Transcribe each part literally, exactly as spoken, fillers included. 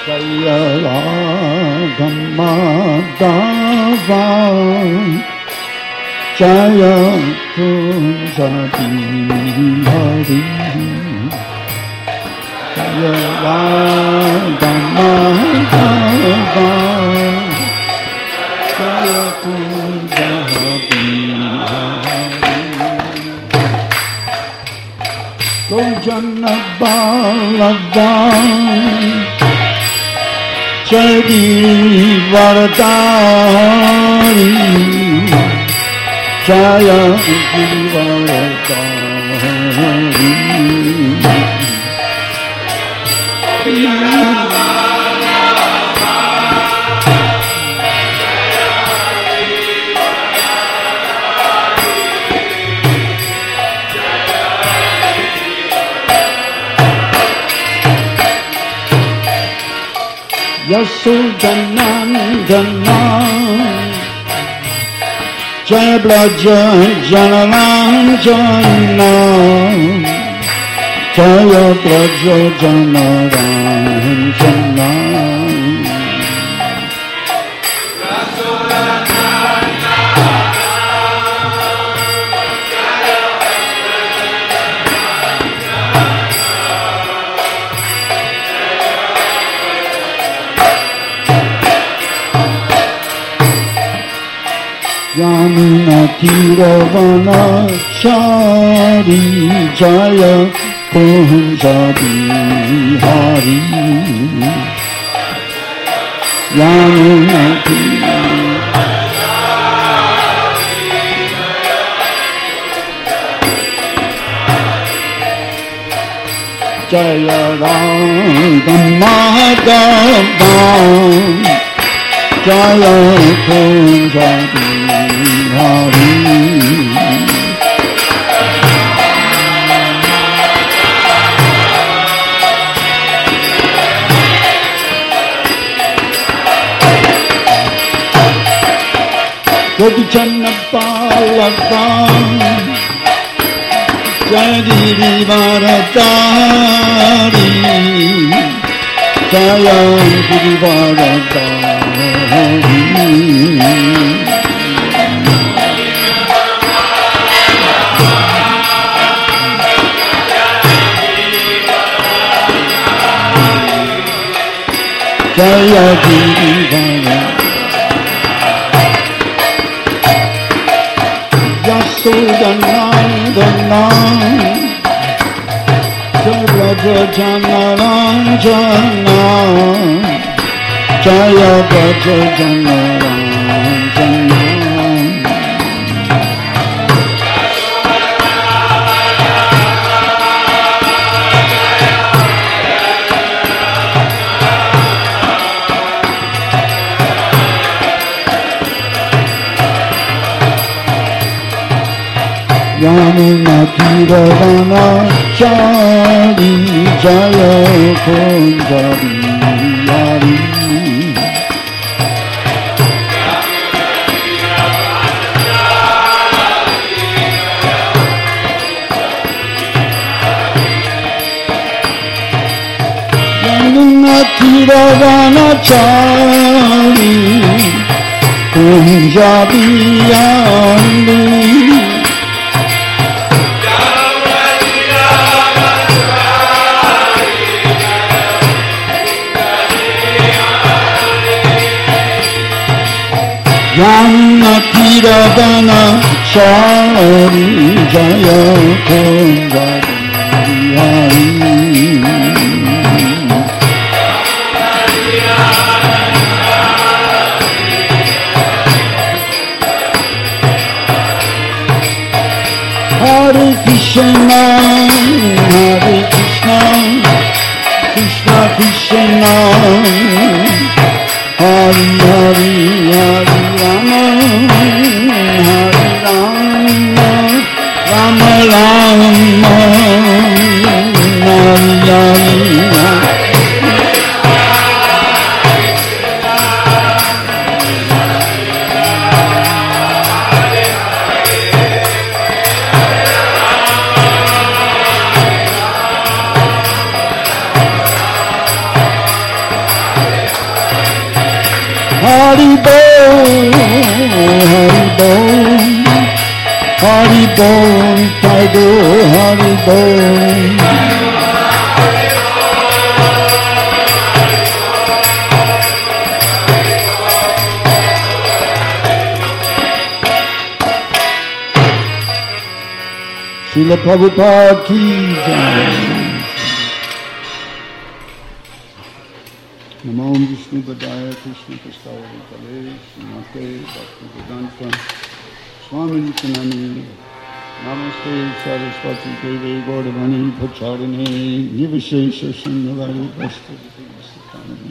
Jaya Radhamadava Jaya Kunja Bihari Jaya Radhamadava Jaya Kunja Bihari Gojana Balavam Jai Vardhani Jaya Vardhani Yasodhanandana Jaya Braja Janaranjana Jaya Braja Janaranjana Yamuna Tiravana Chari Jaya Kunja Bihari Yamuna Jaya Radhamadava Jaya Kunja Bihari Gopichanna Palavam Jaya Varadari Jaya Varadari Jaya Girivara Yasodhanandana Jaya Janaranjana Jaya Braja Janaranjana Yamuna Tiravana Chari Jaya Kunja Bihari Yamuna Tiravana Chari Kunja Bihari Yamuna Tiravana Chari Jaya Kunja Bihari Hare Krishna Hare Krishna Krishna Krishna Hari Hari Hari Rama Hari Rama Rama Rama Hari Hari Bol, Sadhu Hari Bol. Srila Prabhupada ki jai. Namo Vishnu Padaya Krishna Prasthaya Vitale Srimate Bhaktivedanta Swami Nityananda Namaste Saraswati Devi Gaudavani Pracharine Nivashesha Shanyavari Vastavati Vasatani.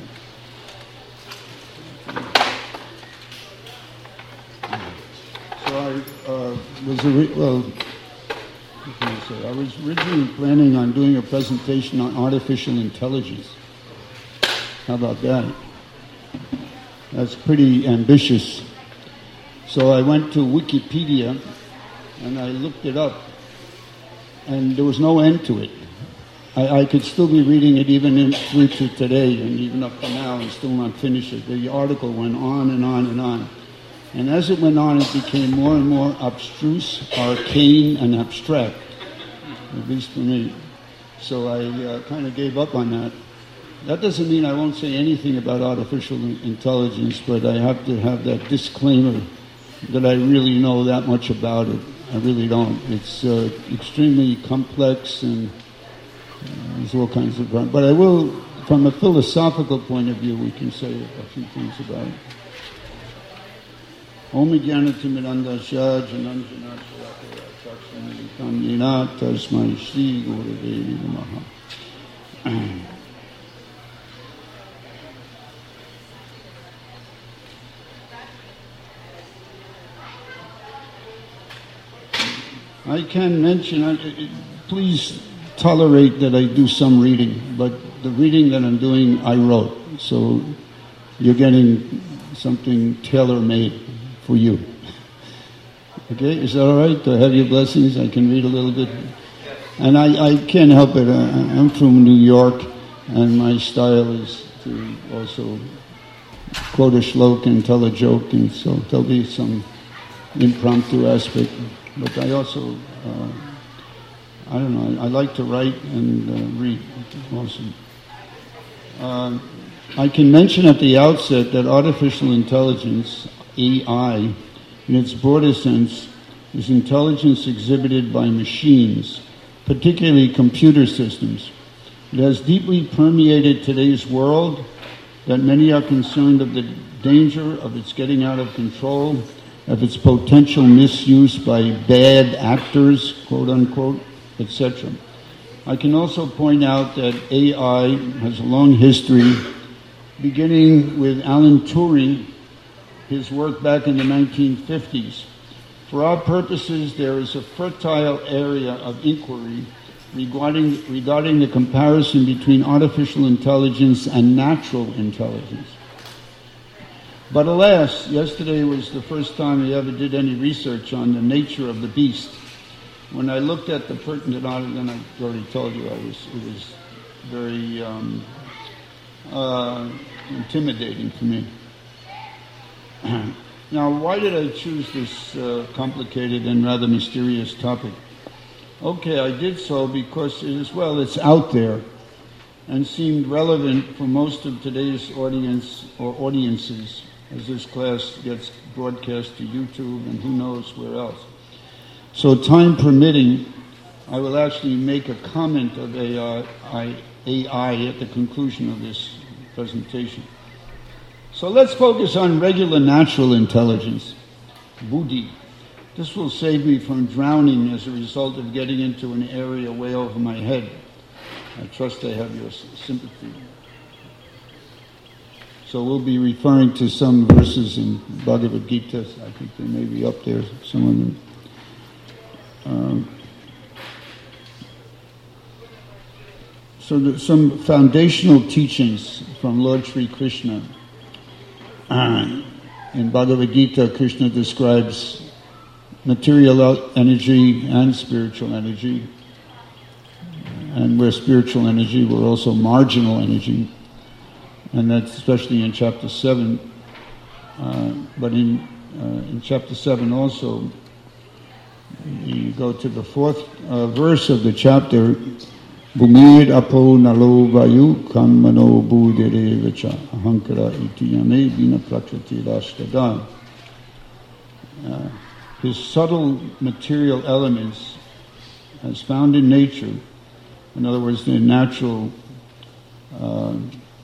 So I uh, was, a, well, what can I say? I was originally planning on doing a presentation on artificial intelligence. How about that? That's pretty ambitious. So I went to Wikipedia and I looked it up, and there was no end to it. I, I could still be reading it even in, through to today, and even up to now, and still not finish it. The article went on and on and on. And as it went on, it became more and more abstruse, arcane, and abstract, at least for me. So I uh, kind of gave up on that. That doesn't mean I won't say anything about artificial intelligence, but I have to have that disclaimer that I really know that much about it. I really don't. It's uh, extremely complex, and uh, there's all kinds of problems. But I will, from a philosophical point of view, we can say a few things about it. Om Jnanatimidandasya Jananjana Shalakaya Chakshana Tasmai Shri Gurudevi Namaha. I can mention, uh, please tolerate that I do some reading, but the reading that I'm doing I wrote, so you're getting something tailor-made for you. Okay, is that all right? To have your blessings, I can read a little bit. And I, I can't help it, I, I'm from New York, and my style is to also quote a shloka and tell a joke, and so there'll be some impromptu aspect. But I also, uh, I don't know, I like to write and uh, read also. Uh, I can mention at the outset that artificial intelligence, A I, in its broader sense, is intelligence exhibited by machines, particularly computer systems. It has deeply permeated today's world, that many are concerned of the danger of its getting out of control, of its potential misuse by bad actors, quote unquote, et cetera. I can also point out that A I has a long history, beginning with Alan Turing, his work back in the nineteen fifties. For our purposes, there is a fertile area of inquiry regarding, regarding the comparison between artificial intelligence and natural intelligence. But alas, yesterday was the first time I ever did any research on the nature of the beast. When I looked at the pertinent article, and I already told you, I was, it was very um, uh, intimidating for me. Now, why did I choose this uh, complicated and rather mysterious topic? Okay, I did so because it is, well, it's out there and seemed relevant for most of today's audience or audiences, as this class gets broadcast to YouTube and who knows where else. So time permitting, I will actually make a comment of A I, A I at the conclusion of this presentation. So let's focus on regular natural intelligence, buddhi. This will save me from drowning as a result of getting into an area way over my head. I trust I have your sympathy. So we'll be referring to some verses in Bhagavad Gita. I think they may be up there, some of them. Um, so the, some foundational teachings from Lord Sri Krishna. Uh, in Bhagavad Gita, Krishna describes material energy and spiritual energy. And we're spiritual energy, we're also marginal energy. And that's especially in chapter seven. Uh, but in, uh, in chapter seven also, You go to the fourth uh, verse of the chapter. Bumir apo nalo vayu kammano budere vacha ahankara itiyame bina prakriti rashtada. His subtle material elements, as found in nature, in other words, the natural, uh,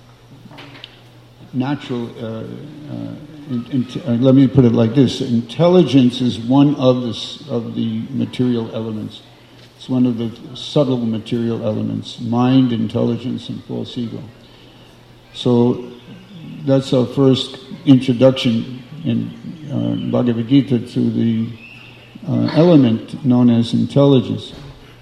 natural. Uh, uh, in, in, uh, let me put it like this: intelligence is one of the of the material elements. It's one of the subtle material elements: mind, intelligence, and false ego. So that's our first introduction in uh, Bhagavad Gita to the uh, element known as intelligence.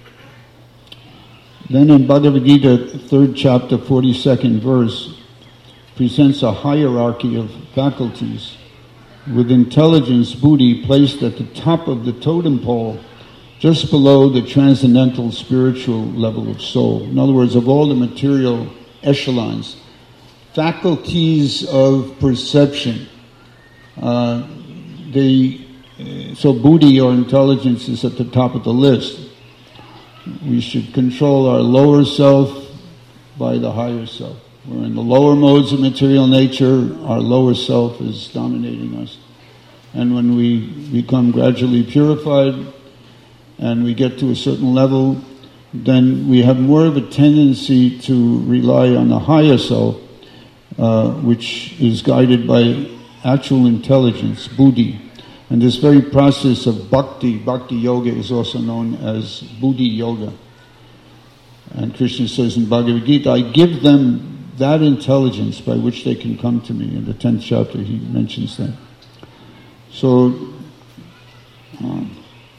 Then in Bhagavad Gita, third chapter, forty-second verse, presents a hierarchy of faculties, with intelligence, buddhi, placed at the top of the totem pole, just below the transcendental spiritual level of soul. In other words, of all the material echelons, faculties of perception, uh, they, so buddhi or intelligence is at the top of the list. We should control our lower self by the higher self. We're in the lower modes of material nature, our lower self is dominating us. And when we become gradually purified and we get to a certain level, then we have more of a tendency to rely on the higher self, uh, which is guided by actual intelligence, buddhi. And this very process of bhakti, bhakti yoga, is also known as buddhi yoga. And Krishna says in Bhagavad Gita, I give them that intelligence by which they can come to me. In the tenth chapter he mentions that. So, um,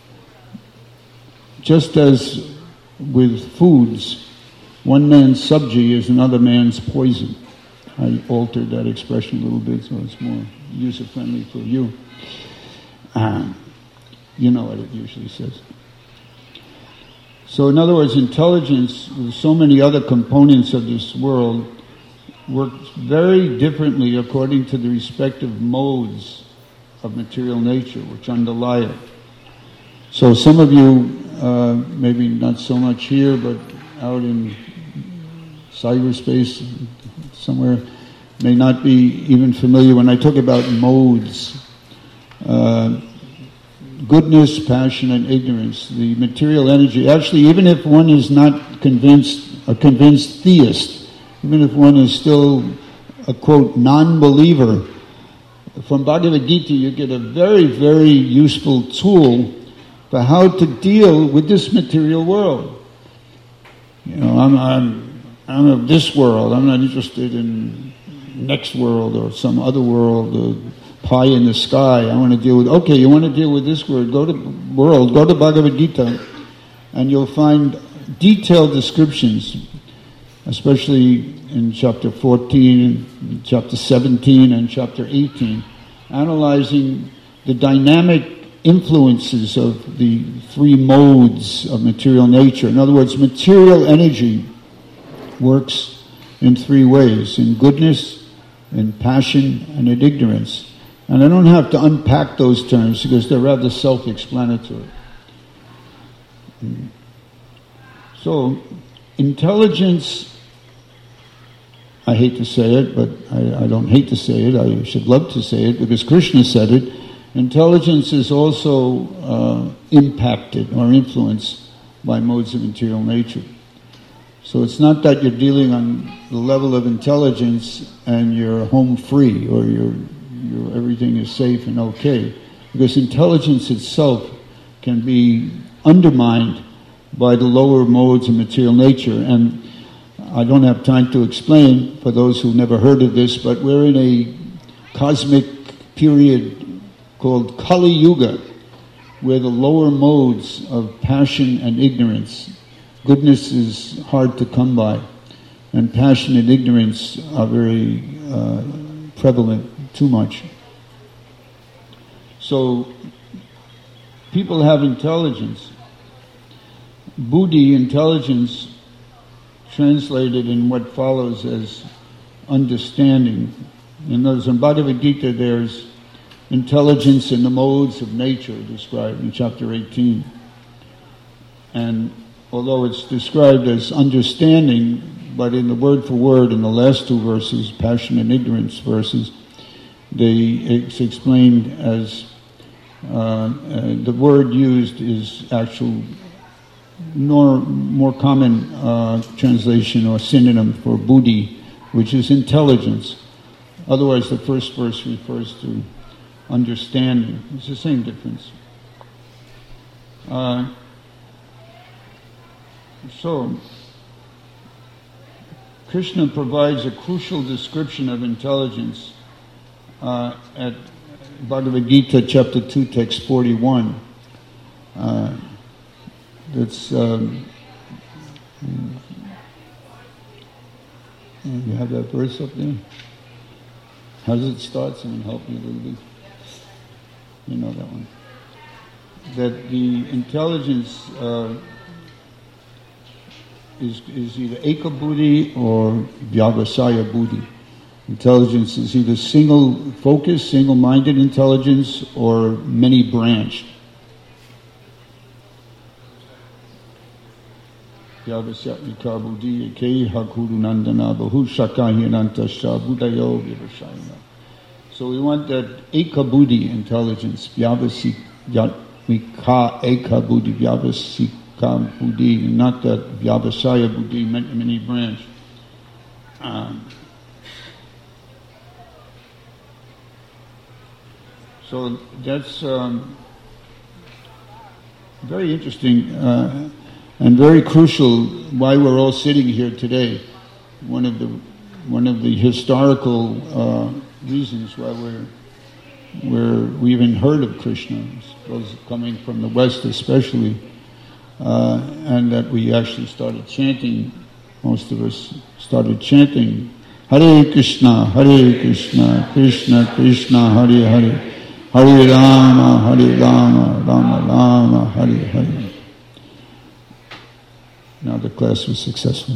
just as with foods, one man's sabji is another man's poison. I altered that expression a little bit so it's more user-friendly for you. Um, you know what it usually says. So in other words, intelligence, with so many other components of this world, works very differently according to the respective modes of material nature which underlie it. So some of you, uh, maybe not so much here, but out in cyberspace somewhere, may not be even familiar when I talk about modes. Uh, goodness, passion, and ignorance, the material energy. Actually, even if one is not convinced, a convinced theist, even if one is still a, quote, non-believer, from Bhagavad Gita you get a very, very useful tool for how to deal with this material world. You know, I'm, I'm, I'm of this world. I'm not interested in next world or some other world, or pie in the sky. I want to deal with, okay, you want to deal with this world, go to world, go to Bhagavad Gita, and you'll find detailed descriptions, especially in chapter fourteen, chapter seventeen, and chapter eighteen, analyzing the dynamic influences of the three modes of material nature. In other words, material energy works in three ways: in goodness, in passion, and in ignorance. And I don't have to unpack those terms because they're rather self-explanatory. So, intelligence, I hate to say it, but I, I don't hate to say it, I should love to say it because Krishna said it, intelligence is also uh, impacted or influenced by modes of material nature. So it's not that you're dealing on the level of intelligence and you're home free or you're, you're everything is safe and okay, because intelligence itself can be undermined by the lower modes of material nature. And I don't have time to explain for those who've never heard of this, but we're in a cosmic period called Kali Yuga, where the lower modes of passion and ignorance, goodness is hard to come by, and passion and ignorance are very uh, prevalent, too much. So people have intelligence. Buddhi, intelligence, translated in what follows as understanding. In other words, in Bhagavad Gita there's intelligence in the modes of nature described in chapter eighteen. And although it's described as understanding, but in the word for word in the last two verses, passion and ignorance verses, they, it's explained as uh, uh, the word used is actual nor more common uh, translation or synonym for buddhi, which is intelligence. Otherwise, the first verse refers to understanding. It's the same difference. Uh, so, Krishna provides a crucial description of intelligence uh, at Bhagavad Gita, chapter two, text forty-one. Uh, That's, um, you have that verse up there? How does it start? Someone help me a little bit. You know that one. That the intelligence uh, is, is either eka buddhi or vyavasaya buddhi. Intelligence is either single focused, single-minded intelligence or many-branched. So we want that eka buddhi intelligence, vyavasika eka buddhi, vyavasika buddhi, not that vyavasaya buddhi, many branch. Um, so that's um, very interesting. Uh, And very crucial why we're all sitting here today. One of the one of the historical uh, reasons why we're we're we even heard of Krishna, I suppose coming from the West especially, uh, and that we actually started chanting. Most of us started chanting Hare Krishna, Hare Krishna, Krishna Krishna, Hare Hare, Hare Rama, Hare Rama, Rama Rama, Hare Hare. Now the class was successful.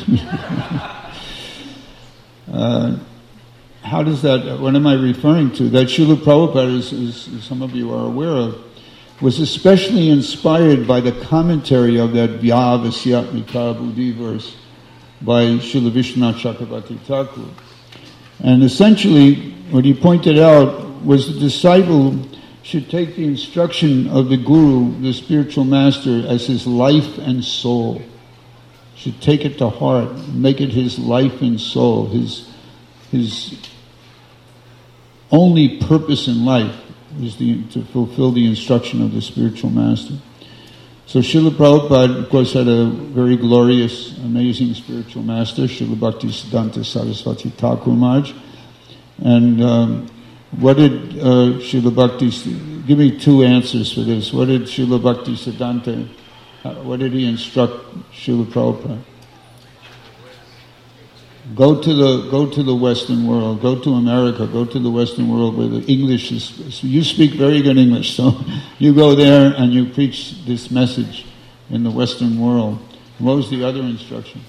uh, how does that, what am I referring to? That Srila Prabhupada, as, as some of you are aware of, was especially inspired by the commentary of that Vyavasyatmika Buddhi verse by Srila Vishwanath Chakravarti Thakur. And essentially, what he pointed out was the disciple should take the instruction of the Guru, the spiritual master, as his life and soul. Should take it to heart, make it his life and soul, his his only purpose in life is the, to fulfill the instruction of the spiritual master. So Srila Prabhupada, of course, had a very glorious, amazing spiritual master, Srila Bhaktisiddhanta Saraswati Thakur Maharaj. And um, what did uh, Srila Bhakti, give me two answers for this. What did Srila Bhaktisiddhanta, uh, what did he instruct Srila Prabhupada? Go to the go to the Western world, go to America, go to the Western world where the English is, you speak very good English, so you go there and you preach this message in the Western world. What was the other instruction?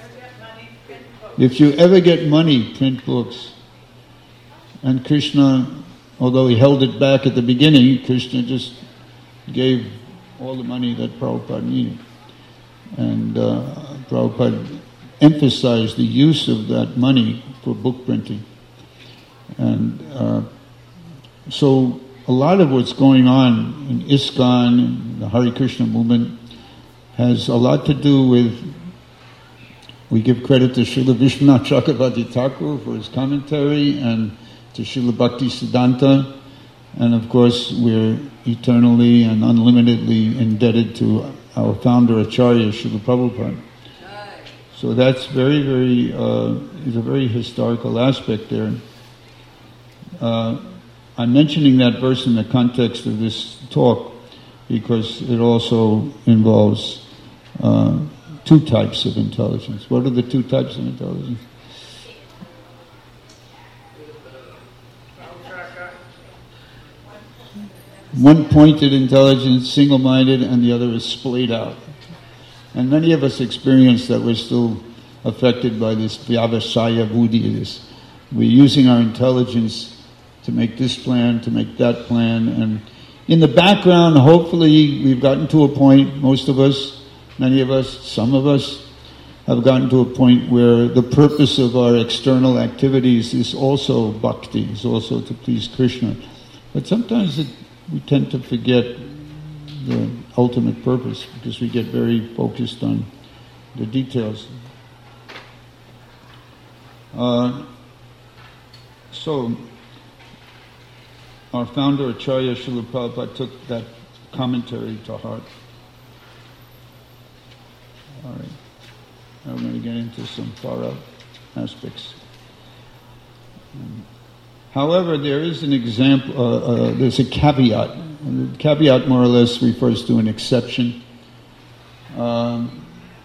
If you ever get money, print books. And Krishna, although he held it back at the beginning, Krishna just gave all the money that Prabhupada needed. And uh, Prabhupada emphasized the use of that money for book printing. And uh, so a lot of what's going on in ISKCON and the Hare Krishna movement has a lot to do with, we give credit to Srila Vishwanath Chakravarti Thakur for his commentary and to Srila Bhaktisiddhanta, and of course we're eternally and unlimitedly indebted to our founder Acharya, Srila Prabhupada. So that's very, very, uh, is a very historical aspect there. Uh, I'm mentioning that verse in the context of this talk because it also involves uh, two types of intelligence. What are the two types of intelligence? One pointed intelligence, single-minded, and the other is splayed out. And many of us experience that we're still affected by this vyavasaya buddhi. This. We're using our intelligence to make this plan, to make that plan. And in the background, hopefully, we've gotten to a point, most of us, many of us, some of us, have gotten to a point where the purpose of our external activities is also bhakti, is also to please Krishna. But sometimes it, we tend to forget the ultimate purpose because we get very focused on the details. Uh, so, our founder, Acharya Srila Prabhupada, took that commentary to heart. All right. Now we're going to get into some far-out aspects. Um, however, there is an example, uh, uh, there's a caveat. And the caveat more or less refers to an exception. Um,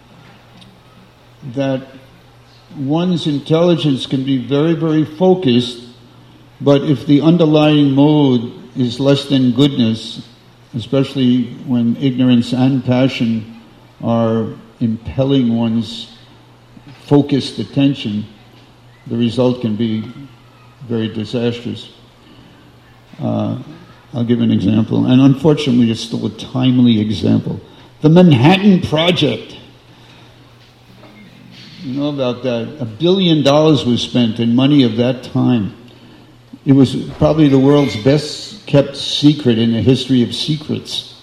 that one's intelligence can be very, very focused, but if the underlying mode is less than goodness, especially when ignorance and passion are impelling one's focused attention, the result can be very disastrous. Uh, I'll give an example, and unfortunately it's still a timely example. The Manhattan Project. You know about that? A billion dollars was spent in money of that time. It was probably the world's best kept secret in the history of secrets.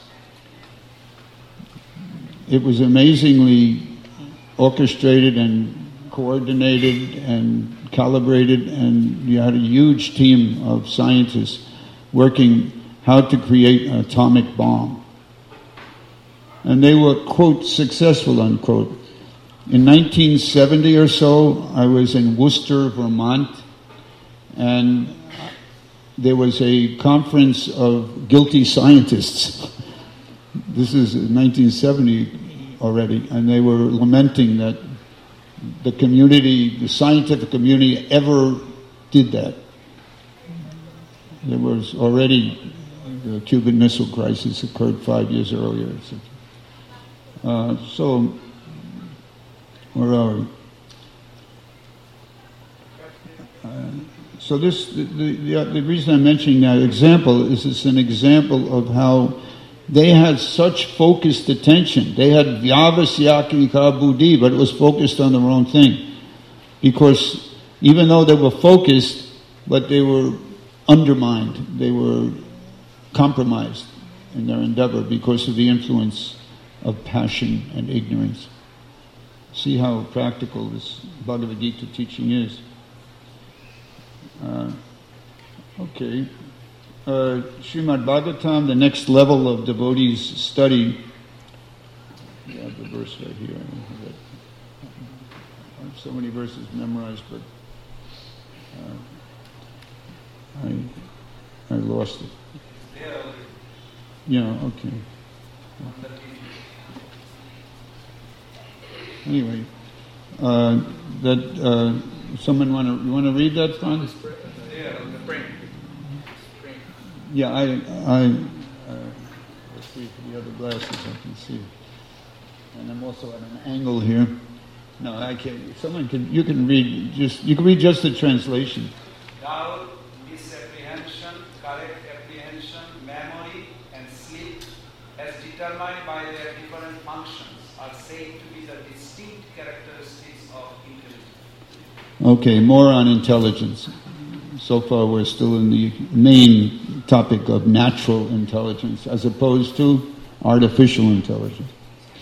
It was amazingly orchestrated and coordinated and calibrated, and you had a huge team of scientists working how to create an atomic bomb. And they were, quote, successful, unquote. In nineteen seventy or so, I was in Worcester, Vermont, and there was a conference of guilty scientists. This is nineteen seventy already, and they were lamenting that the community, the scientific community, ever did that. There was already, the Cuban Missile Crisis occurred five years earlier. Uh, so, where are we? Uh, so this, the, the, the reason I'm mentioning that example is it's an example of how they had such focused attention. They had vyavasyaki buddhi, but it was focused on the wrong thing. Because even though they were focused, but they were undermined, they were compromised in their endeavor because of the influence of passion and ignorance. See how practical this Bhagavad Gita teaching is. Uh, okay. Uh, Srimad Bhagavatam, the next level of devotees' study. I have the verse right here. I have so many verses memorized, but uh, I I lost it. Yeah, okay. Anyway, uh, that uh, someone want to you want to read that, Franz? Yeah, the brain. Yeah, I, I, uh, let's see for the other glasses I can see. And I'm also at an angle here. No, I can't. Someone can, you can read just, you can read just the translation. Doubt, misapprehension, correct apprehension, memory, and sleep, as determined by their different functions, are said to be the distinct characteristics of intelligence. Okay, more on intelligence. So far we're still in the main topic of natural intelligence as opposed to artificial intelligence.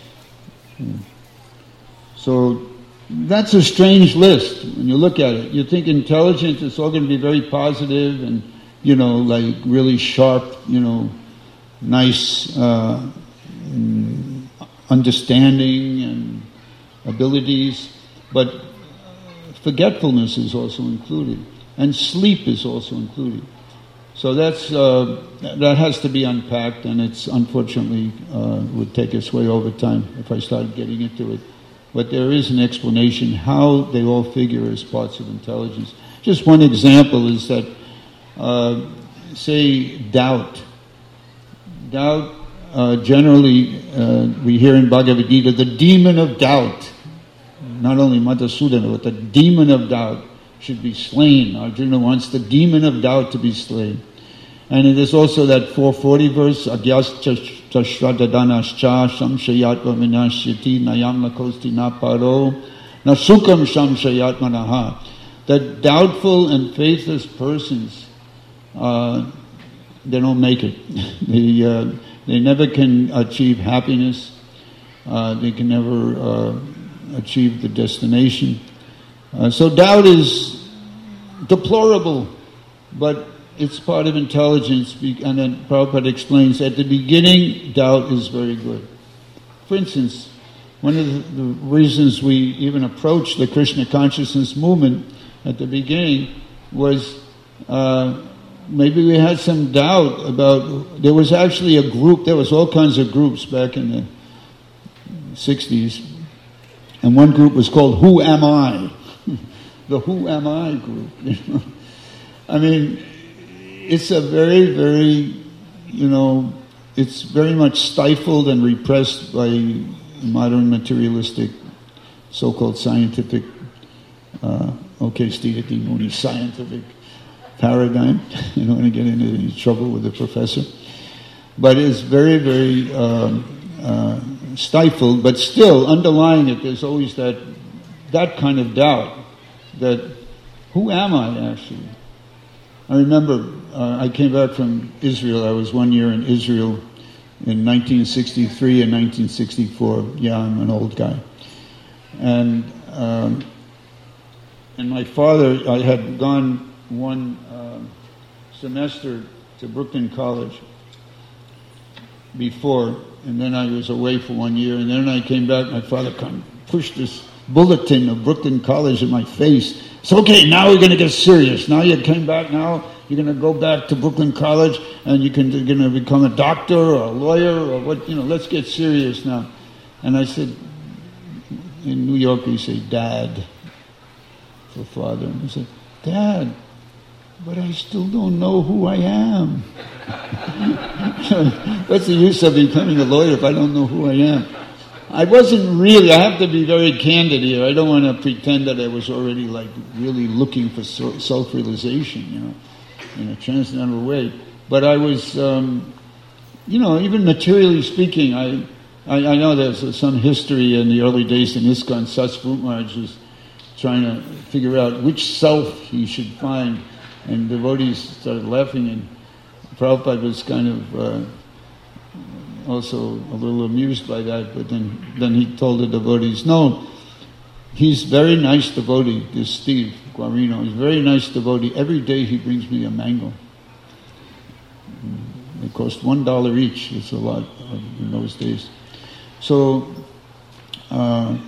So that's a strange list when you look at it. You think intelligence is all going to be very positive and, you know, like really sharp, you know, nice uh, understanding and abilities, but forgetfulness is also included. And sleep is also included. So that's uh, that has to be unpacked, and it's unfortunately uh, would take us way over time if I started getting into it. But there is an explanation how they all figure as parts of intelligence. Just one example is that, uh, say, doubt. Doubt, uh, generally, uh, we hear in Bhagavad Gita, the demon of doubt. Not only Madhusudana, but the demon of doubt. should be slain. Arjuna wants the demon of doubt to be slain. And it is also that four forty verse, Agyascha Shradhadanascha Samshayatva Vinashyati Nayam Lakosti Naparo Nasukam Samshayatmanaha. That doubtful and faithless persons, uh, they don't make it. they, uh, they never can achieve happiness. Uh, they can never uh, achieve the destination. Uh, so doubt is deplorable, but it's part of intelligence, and then Prabhupada explains, at the beginning, doubt is very good. For instance, one of the, the reasons we even approached the Krishna consciousness movement at the beginning was uh, maybe we had some doubt about, there was actually a group, there was all kinds of groups back in the sixties, and one group was called Who Am I? The Who Am I group. You know? I mean, it's a very, very, you know, it's very much stifled and repressed by modern materialistic, so-called scientific, uh, okay, Sthiti Muni, scientific paradigm. You don't want to get into any trouble with the professor. But it's very, very um, uh, stifled, but still, underlying it, there's always that, that kind of doubt, that who am I actually? I remember uh, I came back from Israel. I was one year in Israel in nineteen sixty-three and nineteen sixty-four. Yeah, I'm an old guy. And um, and my father, I had gone one uh, semester to Brooklyn College before, and then I was away for one year, and then I came back. My father come pushed this bulletin of Brooklyn College in my face. So, okay, now we're going to get serious. Now you came back, now you're going to go back to Brooklyn College and you can, you're going to become a doctor or a lawyer or what, you know, let's get serious now. And I said, in New York we say, Dad, for father. And I said, Dad, but I still don't know who I am. What's the use of becoming a lawyer if I don't know who I am? I wasn't really, I have to be very candid here. I don't want to pretend that I was already like really looking for self-realization, you know, in a transcendental way. But I was, um, you know, even materially speaking, I, I, I know there's some history in the early days in ISKCON. Satsvarup Maharaj was trying to figure out which self he should find, and devotees started laughing, and Prabhupada was kind of uh, also a little amused by that, but then, then he told the devotees, no, he's very nice devotee, this Steve Guarino, he's a very nice devotee. Every day he brings me a mango. They cost one dollar each. It's a lot in those days. So, uh,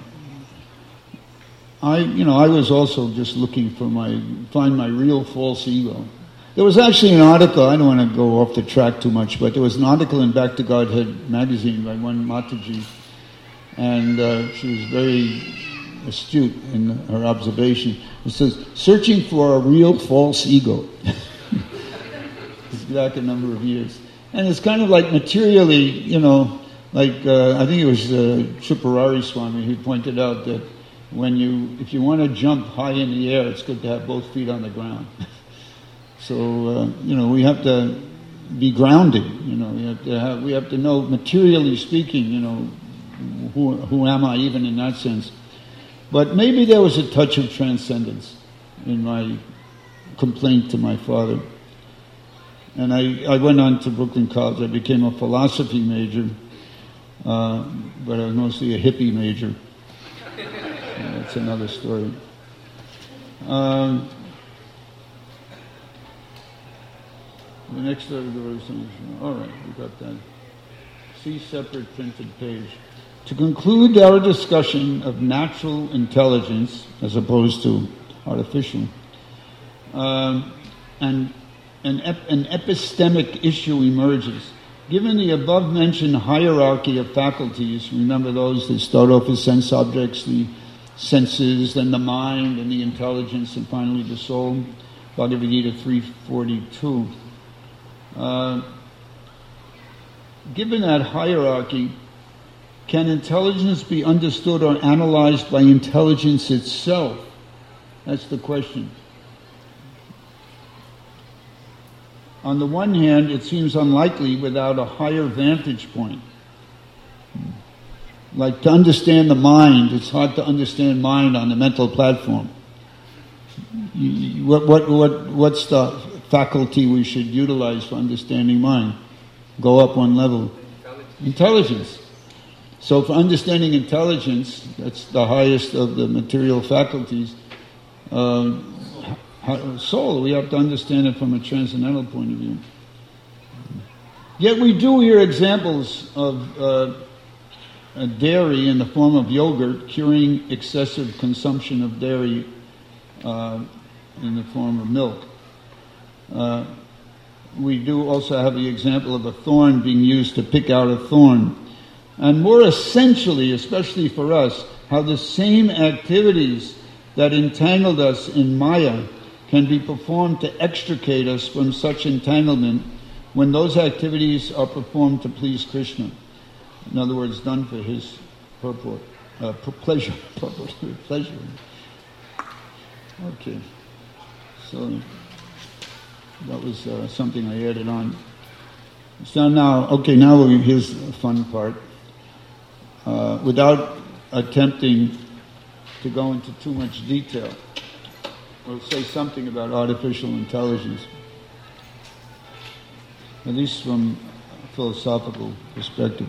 I, you know, I was also just looking for my, find my real false ego. There was actually an article, I don't want to go off the track too much, but there was an article in Back to Godhead magazine by one Mataji, and uh, she was very astute in her observation. It says, searching for a real false ego. It's back a number of years. And it's kind of like materially, you know, like uh, I think it was uh, Tripurari Swami who pointed out that when you, if you want to jump high in the air, it's good to have both feet on the ground. So, uh, you know, we have to be grounded, you know, we have to have, we have to know, materially speaking, you know, who, who am I even in that sense. But maybe there was a touch of transcendence in my complaint to my father. And I, I went on to Brooklyn College. I became a philosophy major, uh, but I was mostly a hippie major. Uh, that's another story. Um, The next letter was, all right, we got that. See separate printed page. To conclude our discussion of natural intelligence as opposed to artificial, um, and an, ep- an epistemic issue emerges. Given the above-mentioned hierarchy of faculties, remember those that start off as sense objects, the senses, then the mind, and the intelligence, and finally the soul, Bhagavad Gita three forty-two. Uh, given that hierarchy, can intelligence be understood or analyzed by intelligence itself That's the question. On the one hand, it seems unlikely without a higher vantage point. Like to understand the mind, it's hard to understand mind on the mental platform. What, what, what, what's the faculty we should utilize for understanding mind? Go up one level. Intelligence. Intelligence. So for understanding intelligence, that's the highest of the material faculties, uh, soul, we have to understand it from a transcendental point of view. Yet we do hear examples of uh, a dairy in the form of yogurt curing excessive consumption of dairy uh, in the form of milk. Uh, we do also have the example of a thorn being used to pick out a thorn. And more essentially, especially for us, how the same activities that entangled us in Maya can be performed to extricate us from such entanglement when those activities are performed to please Krishna. In other words, done for his purport, uh, pleasure, purport, pleasure. Okay, so that was uh, something I added on. So now, okay, now here's the fun part. Uh, without attempting to go into too much detail, or say something about artificial intelligence, at least from a philosophical perspective.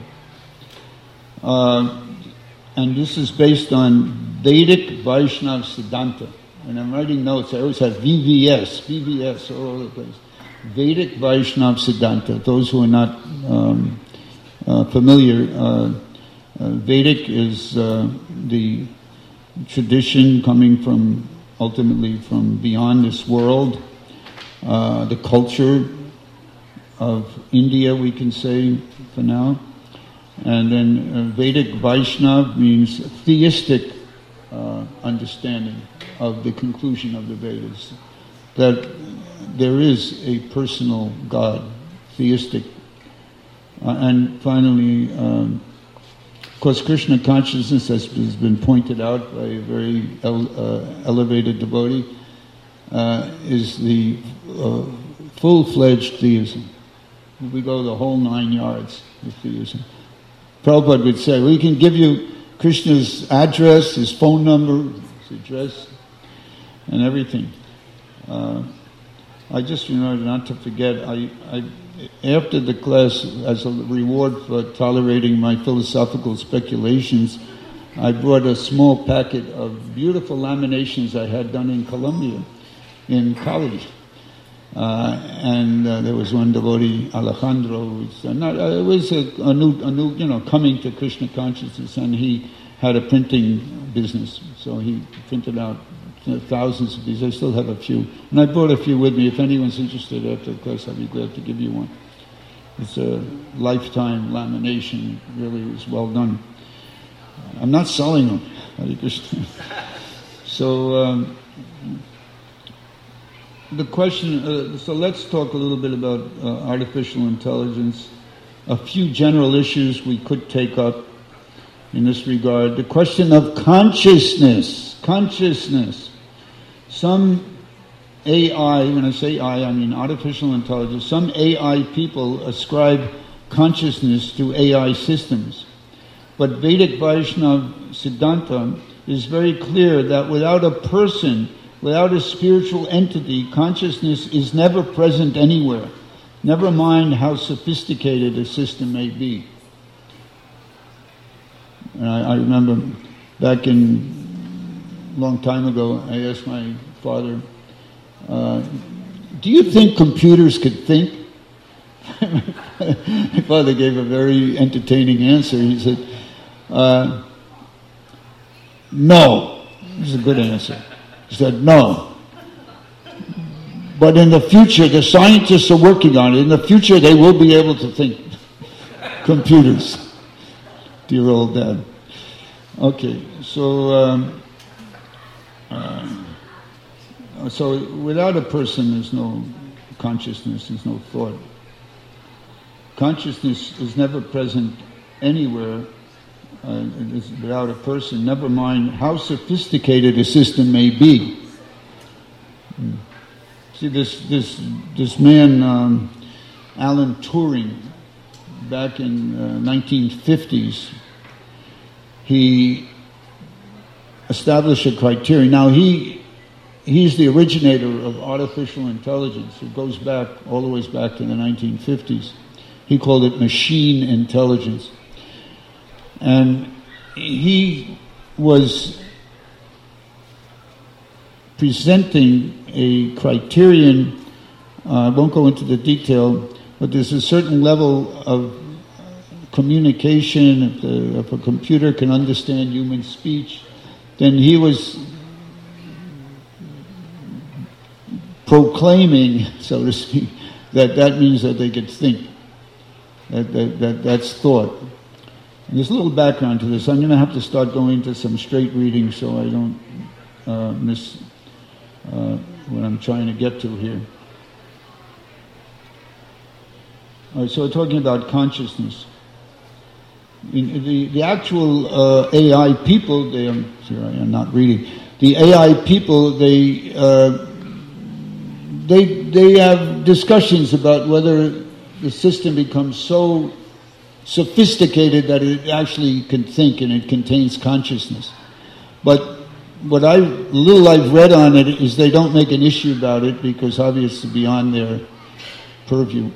Uh, and this is based on Vedic Vaishnava Siddhanta. And I'm writing notes, I always have V V S, V V S all over the place. Vedic Vaishnava Siddhanta. Those who are not um, uh, familiar, uh, uh, Vedic is uh, the tradition coming from, ultimately from beyond this world, uh, the culture of India, we can say for now. And then uh, Vedic Vaishnava means theistic uh, understanding of the conclusion of the Vedas, that there is a personal God, theistic. Uh, and finally, um, of course, Krishna consciousness, as has been pointed out by a very ele- uh, elevated devotee, uh, is the uh, full-fledged theism. We go the whole nine yards of theism. Prabhupada would say, we can give you Krishna's address, his phone number, his address, and everything. Uh, I just remember not to forget, I, I, after the class, as a reward for tolerating my philosophical speculations, I brought a small packet of beautiful laminations I had done in Colombia, in college. Uh, and uh, there was one devotee, Alejandro, who was, uh, not, uh, it was a, a new, a new, you know, coming to Krishna consciousness, and he had a printing business, so he printed out you know, thousands of these. I still have a few, and I brought a few with me. If anyone's interested after the class, I'd be glad to give you one. It's a lifetime lamination. It really is well done. I'm not selling them. Hare Krishna. So. Um, The question, uh, so let's talk a little bit about uh, artificial intelligence. A few general issues we could take up in this regard. The question of consciousness, consciousness. Some A I, when I say I, I mean artificial intelligence, some A I people ascribe consciousness to A I systems. But Vedic Vaishnava Siddhanta is very clear that without a person, without a spiritual entity, consciousness is never present anywhere. Never mind how sophisticated a system may be. And I, I remember back in, a long time ago, I asked my father, uh, do you think computers could think? My father gave a very entertaining answer. He said, uh, no. This is a good answer. He said, no. But in the future, the scientists are working on it. In the future, they will be able to think. Computers. Dear old dad. Okay, so um, uh, so without a person, there's no consciousness, there's no thought. Consciousness is never present anywhere uh, without a person, never mind how sophisticated a system may be. Mm. See, this this this man, um, Alan Turing, back in uh, nineteen fifties, he established a criteria. Now he he's the originator of artificial intelligence. It goes back all the way back to the nineteen fifties. He called it machine intelligence, and he was presenting a criterion. uh, I won't go into the detail, but there's a certain level of communication. If, the, if a computer can understand human speech, then he was proclaiming, so to speak, that that means that they could think. That, that, that that's thought. And there's a little background to this. I'm going to have to start going into some straight reading so I don't uh, miss uh, what I'm trying to get to here. All right, so we're talking about consciousness. In the, the actual uh, A I people, they are, here I am not reading, the A I people, they, uh, they, they have discussions about whether the system becomes so sophisticated that it actually can think and it contains consciousness. But what I little I've read on it is they don't make an issue about it because obviously beyond their purview.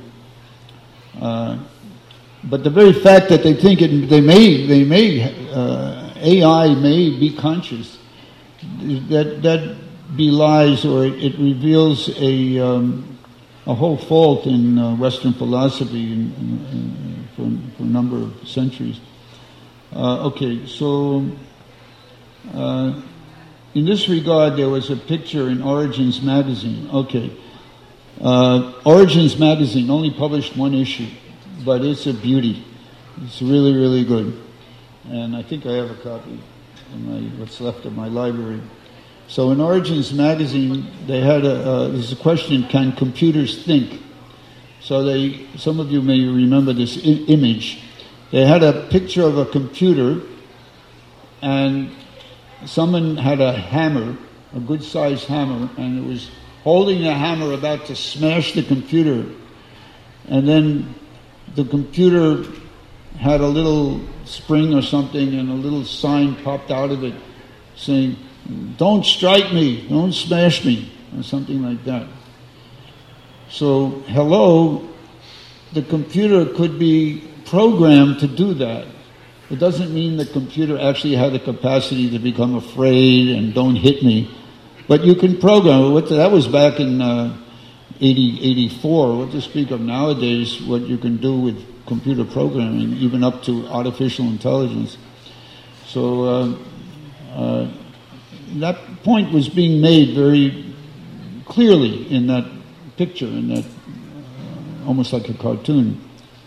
Uh, but the very fact that they think it, they may, they may, uh, A I may be conscious, that that belies or it, it reveals a um, a whole fault in uh, Western philosophy in, in, in, for, for a number of centuries. Uh, okay, so uh, in this regard, there was a picture in Origins magazine. Okay, uh, Origins magazine only published one issue, but it's a beauty. It's really, really good, and I think I have a copy in my what's left of my library. So in Origins magazine, they had a, uh, there's a question, can computers think? So they, some of you may remember this I- image. They had a picture of a computer, and someone had a hammer, a good-sized hammer, and it was holding the hammer about to smash the computer. And then the computer had a little spring or something, and a little sign popped out of it saying, "Don't strike me, don't smash me," or something like that. So, hello, the computer could be programmed to do that. It doesn't mean the computer actually had the capacity to become afraid and don't hit me, but you can program it. That was back in uh, eighty, eighty-four. What to speak of nowadays, what you can do with computer programming, even up to artificial intelligence. So, uh, uh, that point was being made very clearly in that picture, in that uh, almost like a cartoon.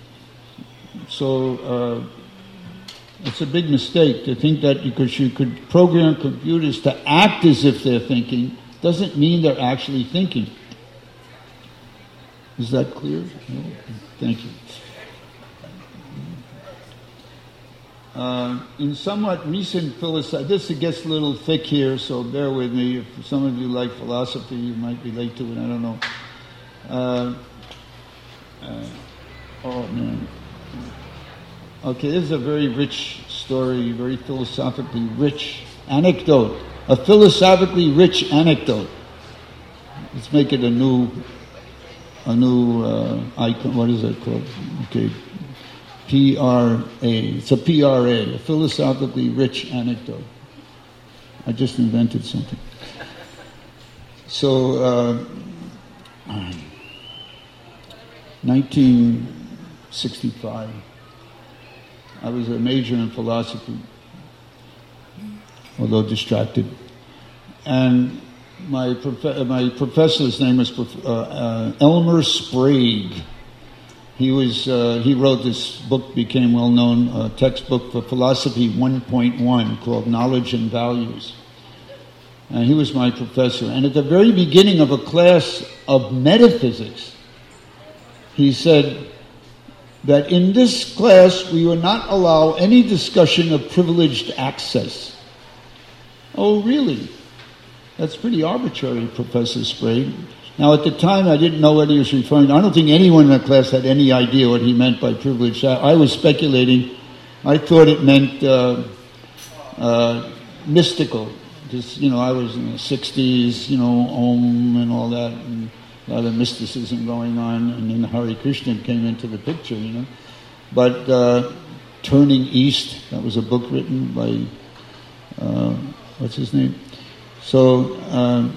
So uh, it's a big mistake to think that because you could program computers to act as if they're thinking doesn't mean they're actually thinking. Is that clear? No? Thank you. Uh, in somewhat recent philosophy, this gets a little thick here, so bear with me. If some of you like philosophy, you might relate to it, I don't know. Uh, uh, oh, man. Okay, this is a very rich story, very philosophically rich anecdote. A philosophically rich anecdote. Let's make it a new, a new uh, icon. What is that called? Okay. P R A. It's a P R A, a philosophically rich anecdote. I just invented something. So, uh, nineteen sixty-five, I was a major in philosophy, although distracted. And my, prof- my professor's name was Prof- uh, uh, Elmer Sprague. He was. Uh, he wrote this book, became well-known, uh, textbook for philosophy one point one called Knowledge and Values. And he was my professor. And at the very beginning of a class of metaphysics, he said that in this class we will not allow any discussion of privileged access. Oh, really? That's pretty arbitrary, Professor Sprague. Now, at the time, I didn't know what he was referring to. I don't think anyone in the class had any idea what he meant by privileged. I, I was speculating. I thought it meant uh, uh, mystical. Just, you know, I was in the sixties, you know, Om and all that, and a lot of mysticism going on, and then Hare Krishna came into the picture, you know. But uh, Turning East, that was a book written by, uh, what's his name? So, uh,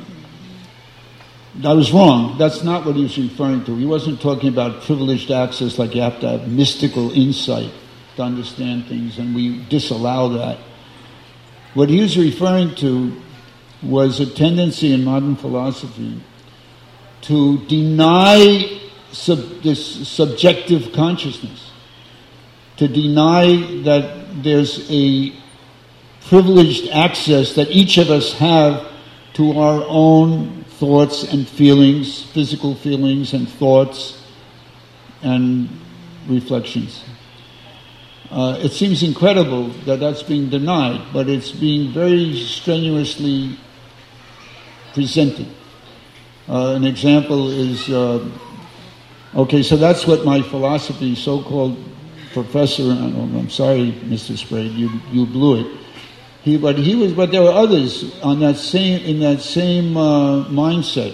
I was wrong. That's not what he was referring to. He wasn't talking about privileged access like you have to have mystical insight to understand things, and we disallow that. What he was referring to was a tendency in modern philosophy to deny sub- this subjective consciousness, to deny that there's a privileged access that each of us have to our own thoughts and feelings, physical feelings and thoughts and reflections. Uh, it seems incredible that that's being denied, but it's being very strenuously presented. Uh, an example is, uh, okay, so that's what my philosophy, so-called professor, I'm sorry, Mister Sprague, you you blew it. He, but he was, but there were others on that same in that same uh, mindset.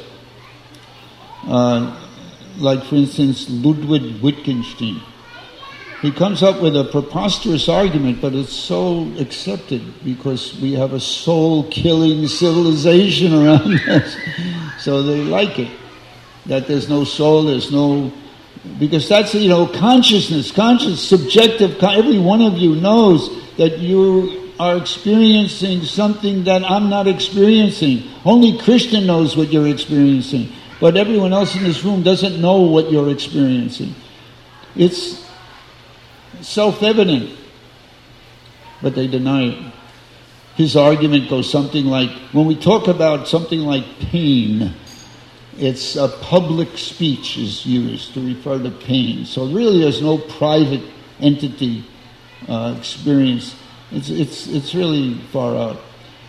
Uh, like, for instance, Ludwig Wittgenstein. He comes up with a preposterous argument, but it's so accepted because we have a soul-killing civilization around us. So they like it, that there's no soul, there's no... Because that's, you know, consciousness, conscious, subjective, every one of you knows that you are experiencing something that I'm not experiencing. Only Krishna knows what you're experiencing, but everyone else in this room doesn't know what you're experiencing. It's self-evident, but they deny it. His argument goes something like, when we talk about something like pain, it's a public speech is used to refer to pain. So really there's no private entity uh, experience. It's it's it's really far out.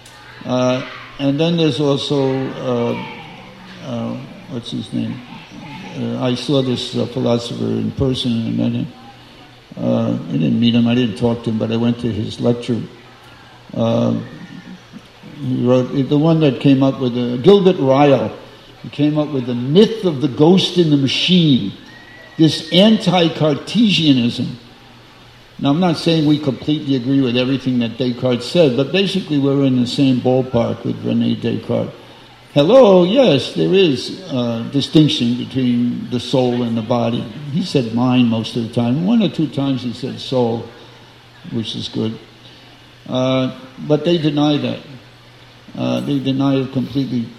Uh, and then there's also, uh, uh, what's his name? Uh, I saw this uh, philosopher in person and I met him. Uh, I didn't meet him, I didn't talk to him, but I went to his lecture. Uh, he wrote, the one that came up with, uh, Gilbert Ryle, he came up with the myth of the ghost in the machine, this anti-Cartesianism. Now, I'm not saying we completely agree with everything that Descartes said, but basically we're in the same ballpark with René Descartes. Hello, yes, there is a distinction between the soul and the body. He said mind most of the time. One or two times he said soul, which is good. Uh, but they deny that. Uh, they deny it completely.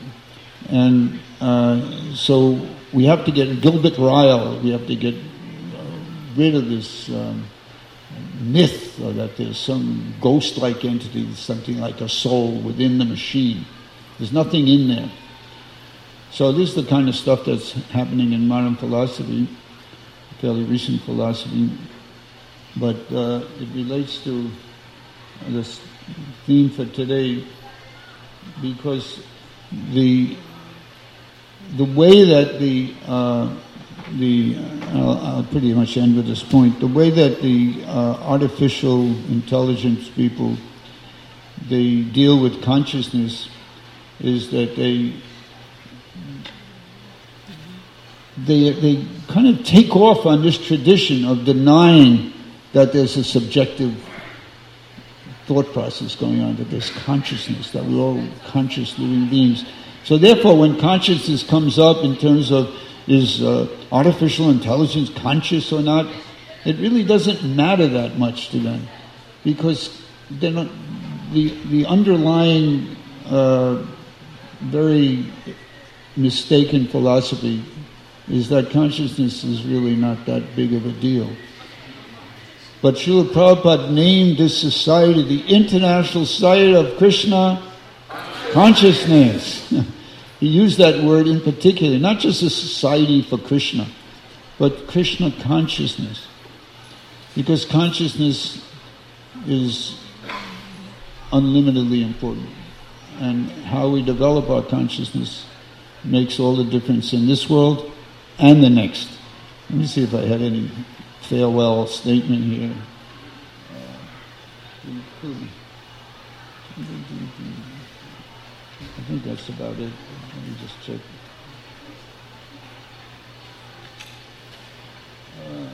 And uh, so we have to get Gilbert Ryle, we have to get rid of this um, myth or that there's some ghost-like entity, something like a soul within the machine. There's nothing in there. So this is the kind of stuff that's happening in modern philosophy, fairly recent philosophy, but uh, it relates to this theme for today because the the way that the uh, the I'll, I'll pretty much end with this point. The way that the uh, artificial intelligence people they deal with consciousness is that they they they kind of take off on this tradition of denying that there's a subjective thought process going on, that there's consciousness, that we're all conscious living beings. So therefore, when consciousness comes up in terms of is uh, artificial intelligence conscious or not, it really doesn't matter that much to them, because they're not, the the underlying uh, very mistaken philosophy is that consciousness is really not that big of a deal. But Srila Prabhupada named this society the International Society of Krishna Consciousness. He used that word in particular, not just a society for Krishna, but Krishna consciousness. Because consciousness is unlimitedly important. and how we develop our consciousness makes all the difference in this world and the next. Let me see if I had any farewell statement here. Uh, I think that's about it. Let me just check. Uh,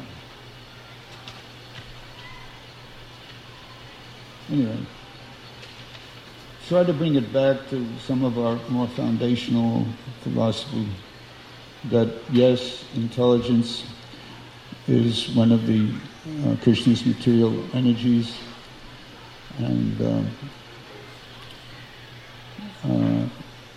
anyway, try to bring it back to some of our more foundational philosophy, that yes, intelligence is one of the uh, Krishna's material energies, and uh, uh,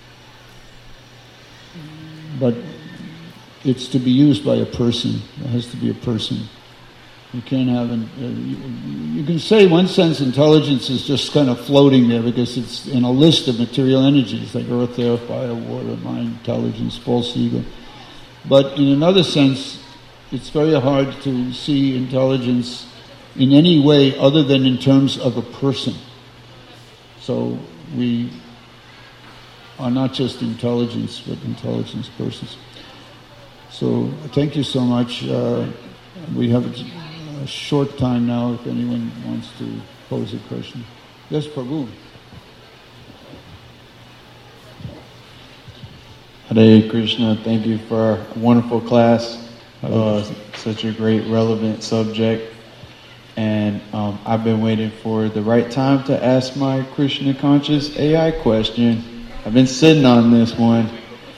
but it's to be used by a person. It has to be a person. You can't have an, uh, you, you can say in one sense intelligence is just kind of floating there because it's in a list of material energies like earth, air, fire, water, mind, intelligence, false ego. But in another sense, it's very hard to see intelligence in any way other than in terms of a person. So we are not just intelligence, but intelligence persons. So thank you so much. Uh, we have a, a short time now if anyone wants to pose a question. Yes, Prabhu. Hare Krishna, thank you for a wonderful class. Uh, such a great, relevant subject. And um, I've been waiting for the right time to ask my Krishna conscious A I question. I've been sitting on this one.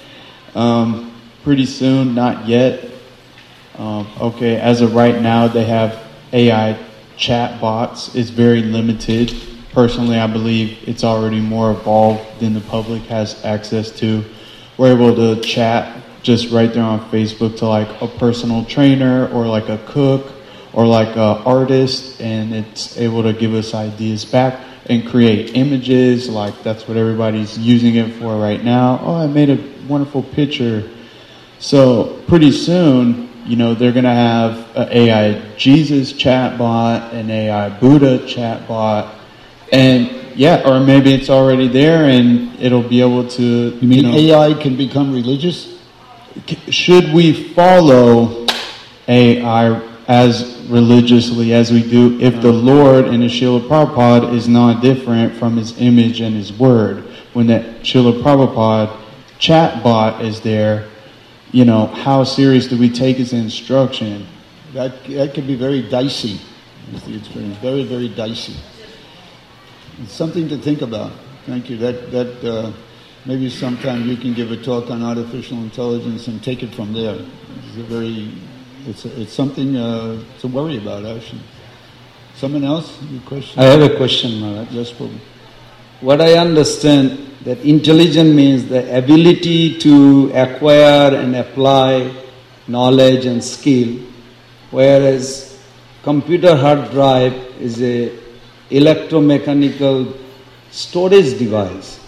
Um, pretty soon, not yet. Um, okay, as of right now, they have A I chat bots. It's very limited. Personally, I believe it's already more evolved than the public has access to. We're able to chat just right there on Facebook to like a personal trainer or like a cook or like an artist, and it's able to give us ideas back and create images. Like that's what everybody's using it for right now. Oh, I made a wonderful picture. So pretty soon, you know, they're going to have an A I Jesus chatbot, an A I Buddha chatbot, and yeah, or maybe it's already there and it'll be able to. You mean you know, A I can become religious? Should we follow A I as religiously as we do if the Lord in the Srila Prabhupada is not different from his image and his word? When that Srila Prabhupada chatbot is there, you know, how serious do we take his instruction? That that could be very dicey. Is the experience very very dicey? It's something to think about. Thank you. That that uh, maybe sometime you can give a talk on artificial intelligence and take it from there. It's a very it's a, it's something uh, to worry about actually. Someone else? Your question? I have a question, Maharaj. Yes, Prabhu. What I understand that intelligence means the ability to acquire and apply knowledge and skill, whereas computer hard drive is a electromechanical storage device.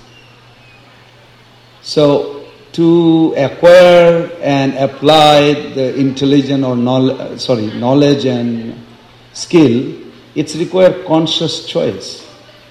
So to acquire and apply the intelligence or knowledge, sorry, knowledge and skill, it's required conscious choice.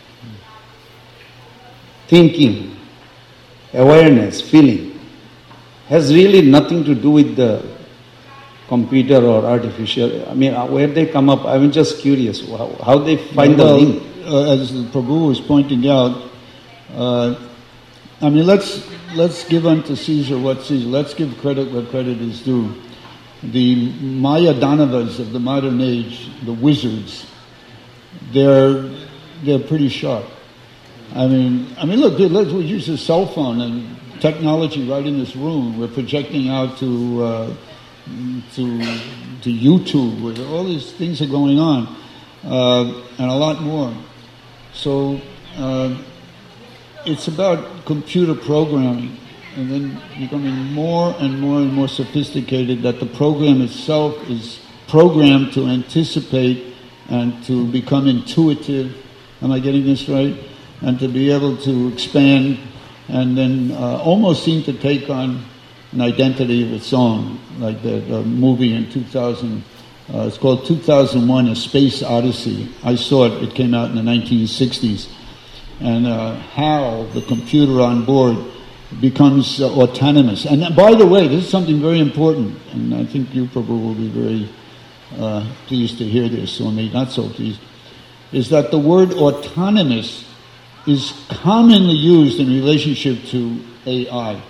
Thinking, awareness, feeling, has really nothing to do with the computer or artificial. I mean, where they come up, I'm just curious how, how they find well, the link. Uh, as Prabhu was pointing out, uh, I mean, let's let's give unto Caesar what Caesar. Let's give credit where credit is due. The Maya Danavas of the modern age, the wizards, they're they're pretty sharp. I mean, I mean, look, dude, let's we use a cell phone and technology right in this room. We're projecting out to uh, to to YouTube. Where all these things are going on, uh, and a lot more. So uh, it's about computer programming, and then becoming more and more and more sophisticated. That the program itself is programmed to anticipate and to become intuitive. Am I getting this right? And to be able to expand and then uh, almost seem to take on an identity of its own, like the, the movie in two thousand, uh, it's called two thousand one, A Space Odyssey. I saw it, it came out in the nineteen sixties. and uh, HAL, the computer on board, becomes uh, autonomous. And by the way, this is something very important, and I think you probably will be very uh, pleased to hear this, or maybe not so pleased, is that the word autonomous is commonly used in relationship to A I.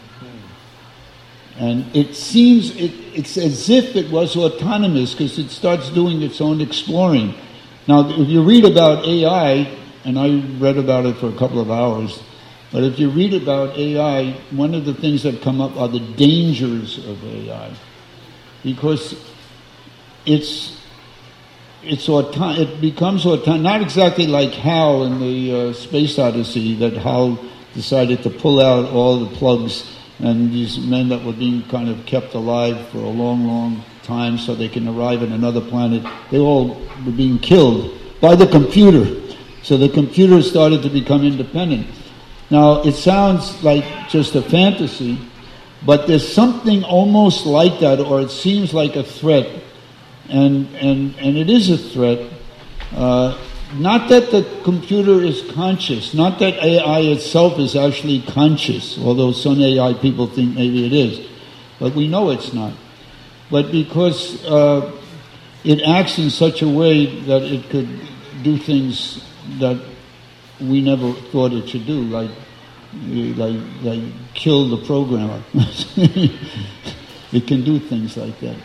And it seems, it, it's as if it was autonomous because it starts doing its own exploring. Now, if you read about A I, and I read about it for a couple of hours, but if you read about A I, one of the things that come up are the dangers of A I. Because it's, it's auto- it becomes autonomous, not exactly like HAL in the uh, Space Odyssey, that HAL decided to pull out all the plugs, and these men that were being kind of kept alive for a long, long time so they can arrive at another planet, they all were being killed by the computer. So the computer started to become independent. Now, it sounds like just a fantasy, but there's something almost like that, or it seems like a threat, and and, and it is a threat. Uh, Not that the computer is conscious, not that A I itself is actually conscious, although some A I people think maybe it is, but we know it's not. But because uh, it acts in such a way that it could do things that we never thought it should do, like like like kill the programmer. It can do things like that.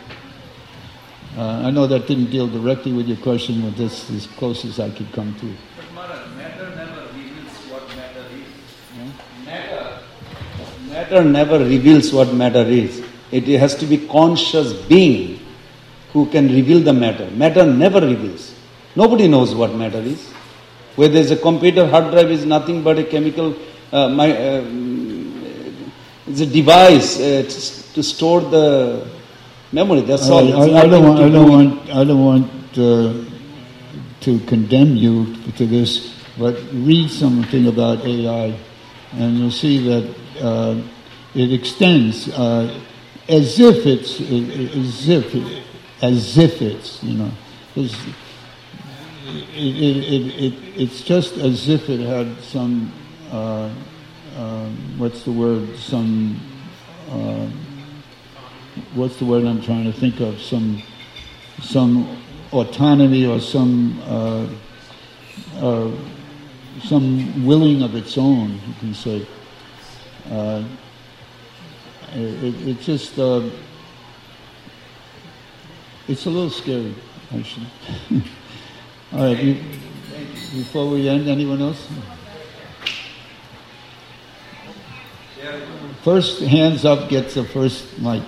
Uh, I know that didn't deal directly with your question, but that's as close as I could come to. But Maharaj, matter never reveals what matter is. Hmm? Matter, matter never reveals what matter is. It has to be conscious being who can reveal the matter. Matter never reveals. Nobody knows what matter is. Where there is a computer, hard drive is nothing but a chemical, uh, my, uh, it's a device uh, to store the memory. That's all. I, I, I don't want. I don't want. I don't want uh, to condemn you to this, but read something about A I, and you'll see that uh, it extends uh, as if it's as if as if it's you know. It's, it, it, it, it, it's just as if it had some uh, uh, what's the word some. Uh, What's the word I'm trying to think of? Some, some autonomy or some, uh, uh, some willing of its own. You can say. Uh, it, it just, uh, it's a little scary, actually. All right. You, before we end, anyone else? First, hands up gets the first mic.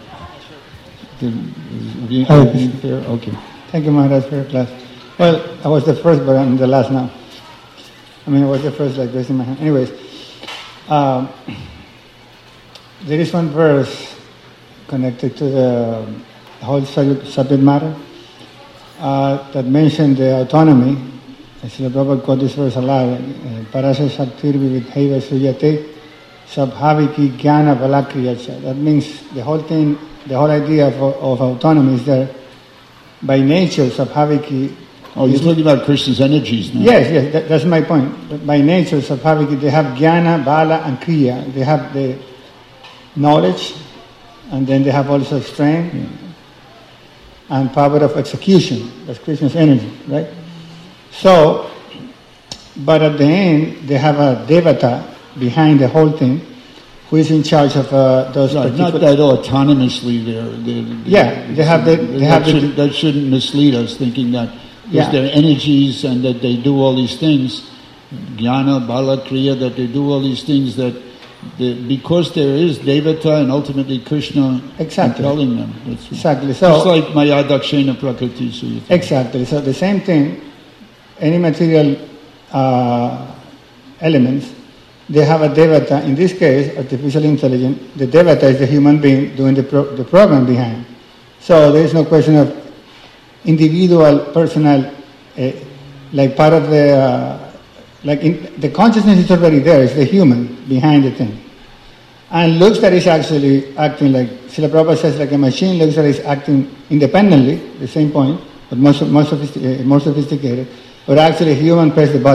Are you, are you fair? Okay. Thank you, Maharaj, for your class. Well, I was the first, but I'm the last now. I mean, I was the first, like raising my hand. Anyways, um, there is one verse connected to the whole subject matter uh, that mentioned the autonomy. Srila Prabhupada quote this verse a lot. Parasya Shaktir Vividhaiva Suyate Sabhaviki Jnana Valakriyacha. That means the whole thing. The whole idea of, of autonomy is that by nature, Sabhaviki... Oh, you're talking about Krishna's energies now. Yes, yes, that, that's my point. But by nature, Sabhaviki, they have Jnana, Bala, and Kriya. They have the knowledge, and then they have also strength, yeah, and power of execution. That's Krishna's energy, right? So, but at the end, they have a Devata behind the whole thing, who is in charge of uh, those right, particular... Not that autonomously they're... they're, they're yeah, they have the... They that, have shouldn't, the, that shouldn't mislead us, thinking that because yeah. their energies and that they do all these things, Jnana, Bala, Kriya, that they do all these things, that the, because there is Devata and ultimately Krishna exactly. compelling them. That's exactly. So, just like Maya Dakshina Prakriti. So you exactly. So the same thing, any material uh, elements, they have a Devata. In this case, artificial intelligence, the Devata is the human being doing the, pro- the program behind. So there is no question of individual, personal, uh, like part of the, uh, like in, the consciousness is already there, it's the human behind the thing. And looks that it's actually acting like, Srila Prabhupada says, like a machine looks that it's acting independently, the same point, but more, more, sophistic, uh, more sophisticated, but actually a human press the button.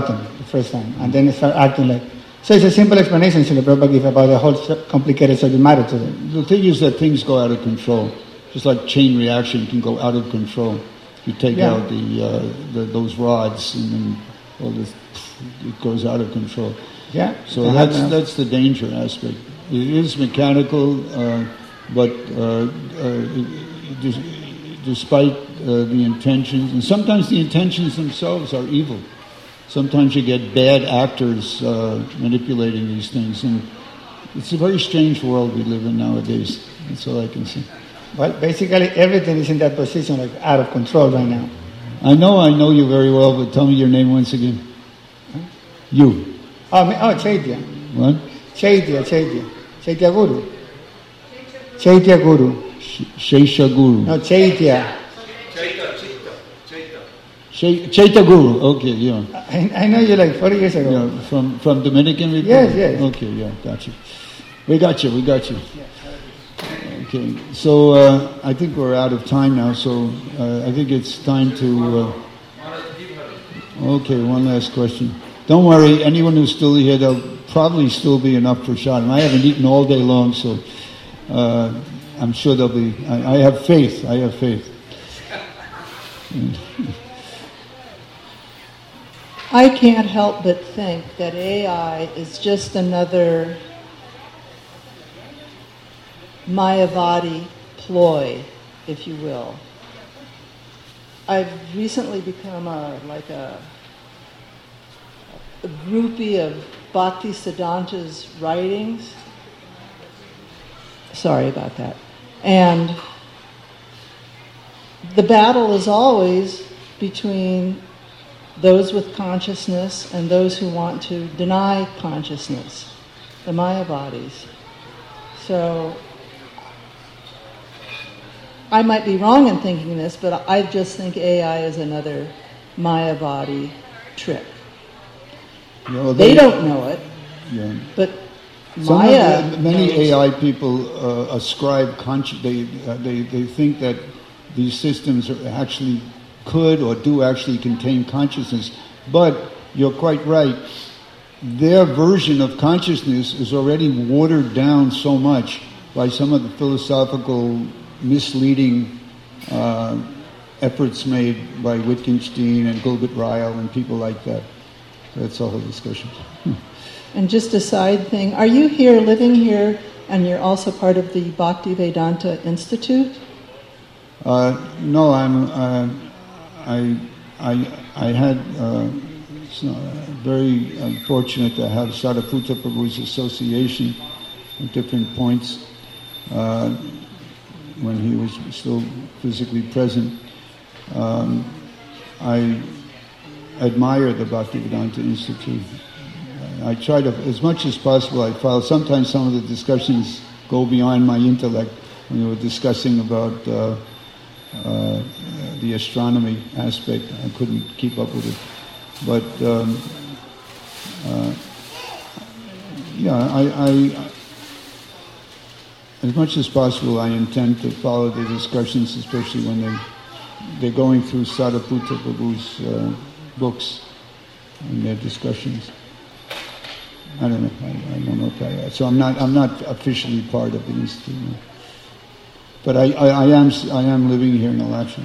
first time, and then they start acting like. So it's a simple explanation, Srila Prabhupada gave about the whole complicated subject matter to them. The thing is that things go out of control. Just like chain reaction can go out of control. You take Yeah. out the, uh, the those rods, and then all this, it goes out of control. Yeah. So Uh-huh. that's that's the danger aspect. It is mechanical, uh, but uh, uh, des- despite uh, the intentions, and sometimes the intentions themselves are evil. Sometimes you get bad actors uh, manipulating these things, and it's a very strange world we live in nowadays. That's all I can say. Well, basically everything is in that position, like out of control right now. I know I know you very well, but tell me your name once again. You. Oh, me- oh, Chaitya. What? Chaitya, Chaitya. Chaitya Guru. Chaitya Guru. Sh- Shesha Guru. No, Chaitya. Sh- Chaita Guru. Okay, yeah. I, I know you like forty years ago. Yeah, from from Dominican Republic. Yes, yes. Okay, yeah, got you. We got you. We got you. Okay, so uh, I think we're out of time now. So uh, I think it's time to. Uh, okay, one last question. Don't worry. Anyone who's still here, there'll probably still be enough for Shadam. I haven't eaten all day long, so uh, I'm sure there'll be. I, I have faith. I have faith. I can't help but think that A I is just another Mayavadi ploy, if you will. I've recently become a like a, a groupie of Bhakti Siddhanta's writings. Sorry about that. And the battle is always between those with consciousness and those who want to deny consciousness, the Mayavadis. So I might be wrong in thinking this, but I just think A I is another Mayavadi trick. You know, They don't know it, Yeah. but Some Maya of the, many knows. A I people uh, ascribe consci- they, uh, they they think that these systems are actually could or do actually contain consciousness, but you're quite right. Their version of consciousness is already watered down so much by some of the philosophical misleading uh, efforts made by Wittgenstein and Gilbert Ryle and people like that. That's a whole discussion. And just a side thing, are you here, living here, and you're also part of the Bhakti Vedanta Institute? Uh, no, I'm. Uh, I I I had uh, so, uh, very unfortunate to have Sariputta Prabhu's association at different points uh, when he was still physically present. Um, I admire the Bhaktivedanta Institute. I try to, as much as possible, I follow. Sometimes some of the discussions go beyond my intellect. When we were discussing about uh, uh, the astronomy aspect, I couldn't keep up with it. But um, uh, yeah, I, I, as much as possible, I intend to follow the discussions, especially when they they're going through Sariputta Prabhu's uh, books and their discussions. I don't know. I, I don't know if I. So I'm not. I'm not officially part of the institute, no. But I, I, I am. I am living here in Alaska.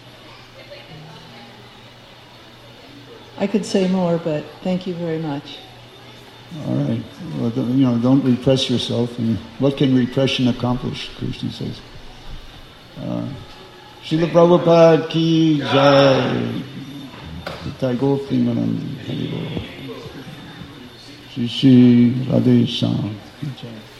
I could say more, but thank you very much. All right. Well, don't, you know, don't repress yourself. And what can repression accomplish? Krishna says. Uh, Srila Prabhupada ki jai. Tagore Premanand Hari Bol. Shri Shri Radhe Shyam.